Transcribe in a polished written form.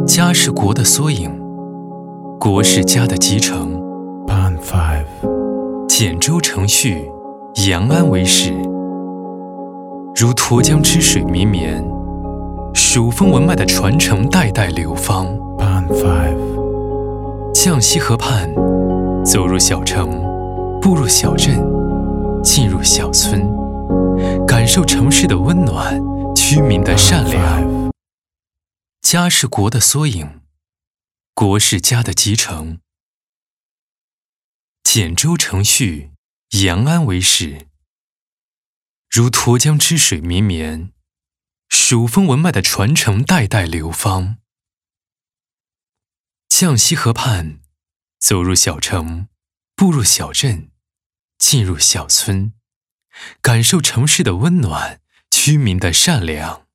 家是国的缩影，国是家的集成。 Pan 5 简州程序，扬安为始。如沱江之水绵绵，蜀风文脉的传承代代流芳。 Pan 5 绛西河畔，走入小城，步入小镇，进入小村，感受城市的温暖，居民的善良。家是国的缩影，国是家的集成。简州程序，扬安为始。如沱江之水绵绵，蜀风文脉的传承代代流芳。绛西河畔，走入小城，步入小镇，进入小村，感受城市的温暖，居民的善良。